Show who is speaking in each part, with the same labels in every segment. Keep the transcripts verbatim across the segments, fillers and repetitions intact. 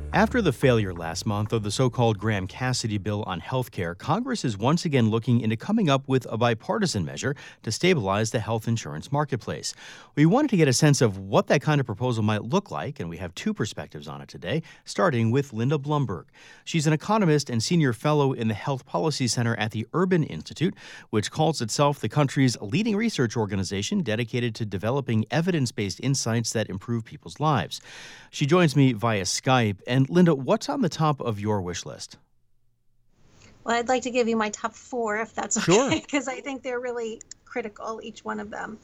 Speaker 1: After the failure last month of the so-called Graham-Cassidy bill on health care, Congress is once again looking into coming up with a bipartisan measure to stabilize the health insurance marketplace. We wanted to get a sense of what that kind of proposal might look like, and we have two perspectives on it today, starting with Linda Blumberg. She's an economist and senior fellow in the Health Policy Center at the Urban Institute, which calls itself the country's leading research organization dedicated to developing evidence-based insights that improve people's lives. She joins me via Skype. And Linda, what's on the top of your wish list?
Speaker 2: Well, I'd like to give you my top four, if that's okay,
Speaker 1: Sure.
Speaker 2: because I think they're really critical, each one of them.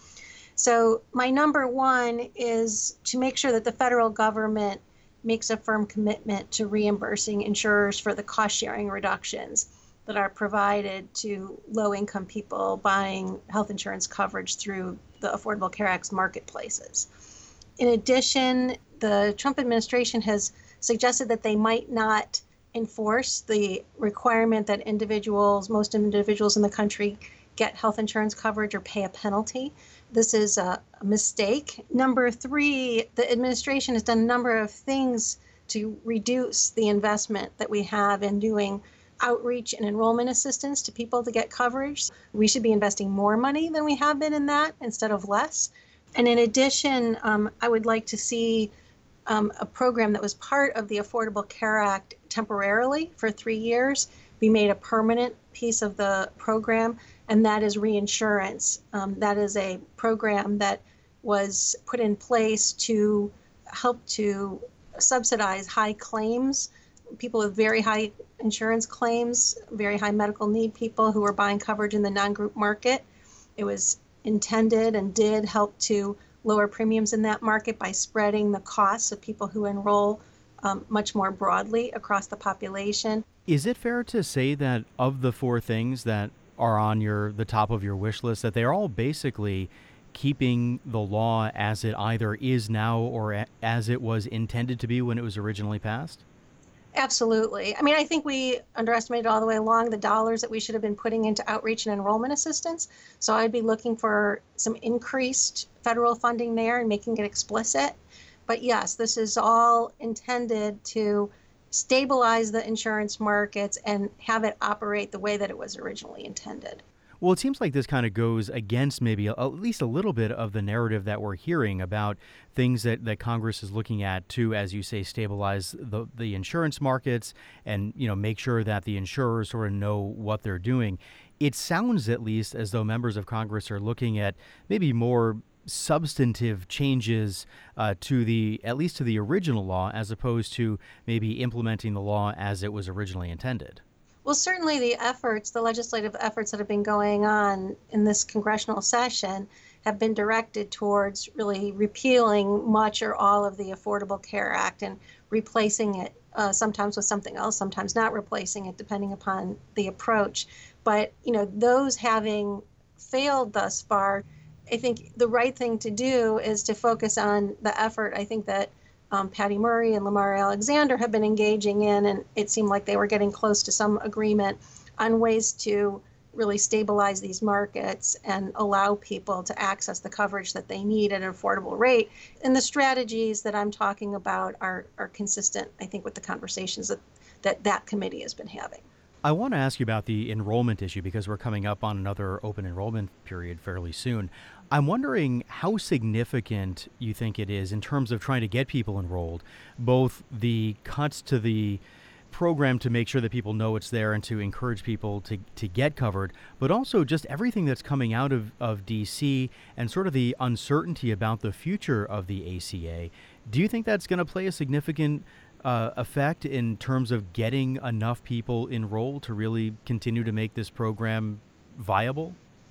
Speaker 2: So my number one is to make sure that the federal government makes a firm commitment to reimbursing insurers for the cost-sharing reductions that are provided to low-income people buying health insurance coverage through the Affordable Care Act's marketplaces. In addition, the Trump administration has suggested that they might not enforce the requirement that individuals, most individuals in the country, get health insurance coverage or pay a penalty. This is a, a mistake. Number three, the administration has done a number of things to reduce the investment that we have in doing outreach and enrollment assistance to people to get coverage. We should be investing more money than we have been in that instead of less. And in addition, um, I would like to see um, a program that was part of the Affordable Care Act temporarily for three years be made a permanent piece of the program, and that is reinsurance. Um, that is a program that was put in place to help to subsidize high claims, people with very high insurance claims, very high medical need people who are buying coverage in the non-group market. It was intended and did help to lower premiums in that market by spreading the costs of people who enroll um, much more broadly across the population.
Speaker 1: Is it fair to say that of the four things that are on your the top of your wish list, that they are all basically keeping the law as it either is now or a- as it was intended to be when it was originally passed?
Speaker 2: Absolutely. I mean, I think we underestimated all the way along the dollars that we should have been putting into outreach and enrollment assistance. So I'd be looking for some increased federal funding there and making it explicit. But yes, this is all intended to stabilize the insurance markets and have it operate the way that it was originally intended.
Speaker 1: Well, it seems like this kind of goes against maybe a, at least a little bit of the narrative that we're hearing about things that, that Congress is looking at to, as you say, stabilize the, the insurance markets and, you know, make sure that the insurers sort of know what they're doing. It sounds at least as though members of Congress are looking at maybe more substantive changes uh, to the, at least to the original law, as opposed to maybe implementing the law as it was originally intended.
Speaker 2: Well, certainly the efforts, the legislative efforts that have been going on in this congressional session have been directed towards really repealing much or all of the Affordable Care Act and replacing it uh, sometimes with something else, sometimes not replacing it, depending upon the approach. But, you know, those having failed thus far, I think the right thing to do is to focus on the effort, I think, that Um, Patty Murray and Lamar Alexander have been engaging in, and it seemed like they were getting close to some agreement on ways to really stabilize these markets and allow people to access the coverage that they need at an affordable rate. And the strategies that I'm talking about are, are consistent, I think, with the conversations that, that that committee has been having.
Speaker 1: I want to ask you about the enrollment issue because we're coming up on another open enrollment period fairly soon. I'm wondering how significant you think it is in terms of trying to get people enrolled, both the cuts to the program to make sure that people know it's there and to encourage people to, to get covered, but also just everything that's coming out of, of D C and sort of the uncertainty about the future of the A C A. Do you think that's going to play a significant uh, effect in terms of getting enough people enrolled to really continue to make this program viable?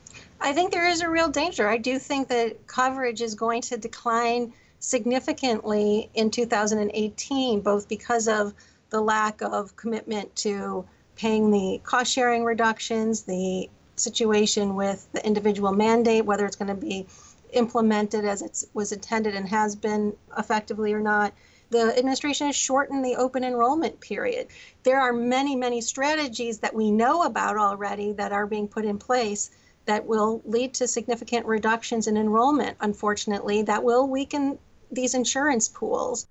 Speaker 2: I think there is a real danger. I do think that coverage is going to decline significantly in two thousand eighteen, both because of the lack of commitment to paying the cost-sharing reductions, the situation with the individual mandate, whether it's going to be implemented as it was intended and has been effectively or not. The administration has shortened the open enrollment period. There are many, many strategies that we know about already that are being put in place that will lead to significant reductions in enrollment, unfortunately, that will weaken these insurance pools.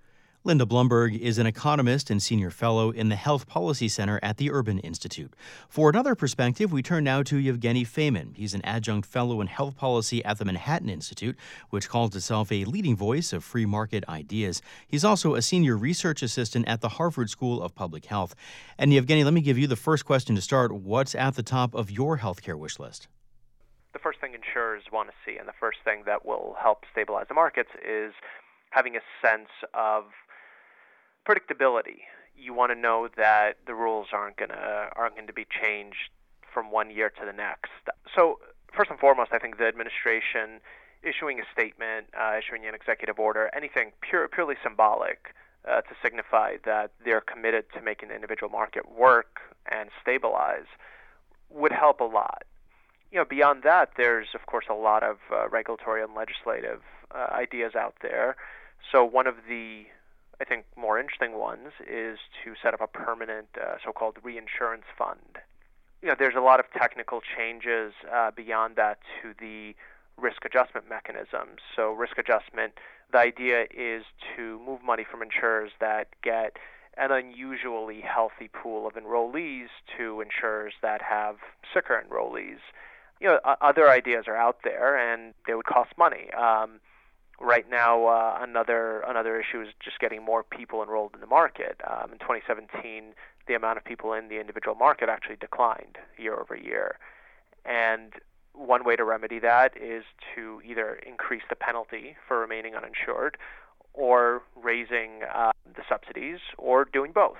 Speaker 1: Linda Blumberg is an economist and senior fellow in the Health Policy Center at the Urban Institute. For another perspective, we turn now to Yevgeny Feyman. He's an adjunct fellow in health policy at the Manhattan Institute, which calls itself a leading voice of free market ideas. He's also a senior research assistant at the Harvard School of Public Health. And Yevgeny, let me give you the first question to start. What's at the top of your healthcare wish list?
Speaker 3: The first thing insurers want to see, and the first thing that will help stabilize the markets, is having a sense of predictability. You want to know that the rules aren't gonna aren't going to be changed from one year to the next. So first and foremost, I think the administration issuing a statement, uh, issuing an executive order, anything pure, purely symbolic uh, to signify that they're committed to making the individual market work and stabilize would help a lot. You know, beyond that, there's of course a lot of uh, regulatory and legislative uh, ideas out there. So one of the I think more interesting ones is to set up a permanent uh, so-called reinsurance fund. You know, there's a lot of technical changes uh, beyond that to the risk adjustment mechanisms. So risk adjustment, the idea is to move money from insurers that get an unusually healthy pool of enrollees to insurers that have sicker enrollees. You know, other ideas are out there, and they would cost money. Um, Right now, uh, another another issue is just getting more people enrolled in the market. Um, in twenty seventeen, the amount of people in the individual market actually declined year over year. And one way to remedy that is to either increase the penalty for remaining uninsured, or raising uh, the subsidies, or doing both.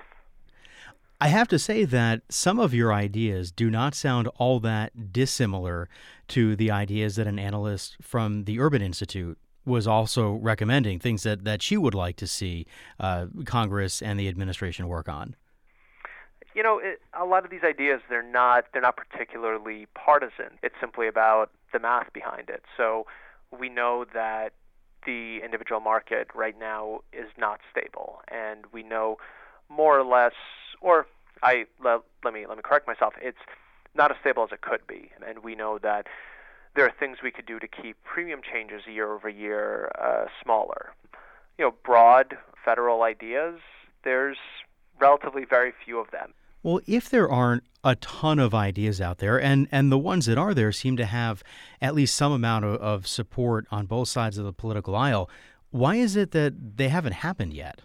Speaker 1: I have to say that some of your ideas do not sound all that dissimilar to the ideas that an analyst from the Urban Institute was also recommending, things that, that she would like to see uh, Congress and the administration work on.
Speaker 3: You know, it, a lot of these ideas, they're not they're not particularly partisan. It's simply about the math behind it. So we know that the individual market right now is not stable, and we know more or less, or I let, let me let me correct myself. It's not as stable as it could be, and we know that there are things we could do to keep premium changes year over year uh, smaller. You know, broad federal ideas, there's relatively very few of them.
Speaker 1: Well, if there aren't a ton of ideas out there, and, and the ones that are there seem to have at least some amount of, of support on both sides of the political aisle, why is it that they haven't happened yet?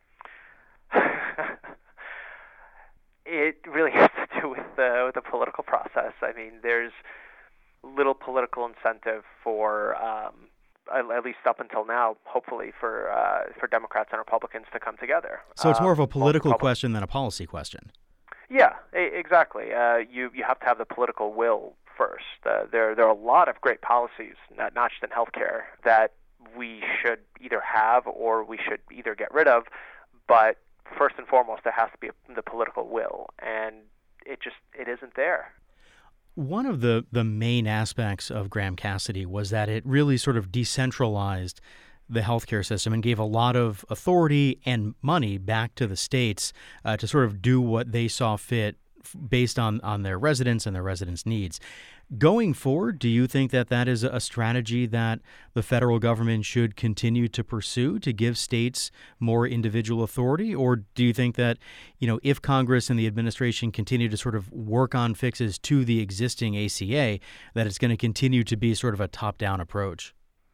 Speaker 3: It really has to do with the, with the political process. I mean, there's little political incentive for, um, at least up until now, hopefully for uh, for Democrats and Republicans to come together.
Speaker 1: So it's more of a political um, question than a policy question.
Speaker 3: Yeah, exactly. Uh, you you have to have the political will first. Uh, there there are a lot of great policies, not, not just in healthcare, that we should either have or we should either get rid of. But first and foremost, there has to be a, the political will, and it just it isn't there.
Speaker 1: One of the, the main aspects of Graham Cassidy was that it really sort of decentralized the healthcare system and gave a lot of authority and money back to the states uh, to sort of do what they saw fit based on, on their residents and their residents' needs. Going forward, do you think that that is a strategy that the federal government should continue to pursue to give states more individual authority? Or do you think that, you know, if Congress and the administration continue to sort of work on fixes to the existing A C A, that it's going to continue to be sort of a top-down approach?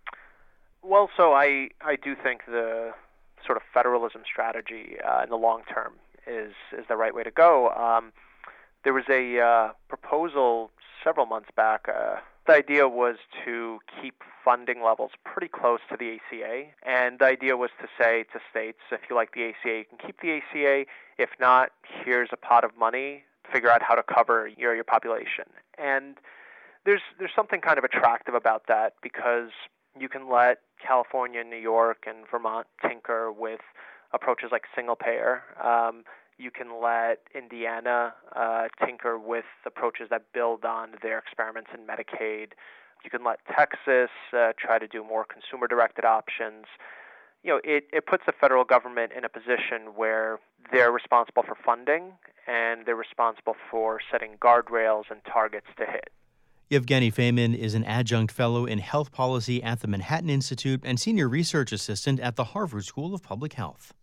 Speaker 3: Well, so I, I do think the sort of federalism strategy uh, in the long term is, is the right way to go. Um, there was a uh, proposal several months back. Uh, the idea was to keep funding levels pretty close to the A C A, and the idea was to say to states, if you like the A C A, you can keep the A C A. If not, here's a pot of money. Figure out how to cover your your population. And there's there's something kind of attractive about that, because you can let California, New York, and Vermont tinker with approaches like single payer. Um, You can let Indiana uh, tinker with approaches that build on their experiments in Medicaid. You can let Texas uh, try to do more consumer-directed options. You know, it, it puts the federal government in a position where they're responsible for funding, and they're responsible for setting guardrails and targets to hit.
Speaker 1: Yevgeny Feyman is an adjunct fellow in health policy at the Manhattan Institute and senior research assistant at the Harvard School of Public Health.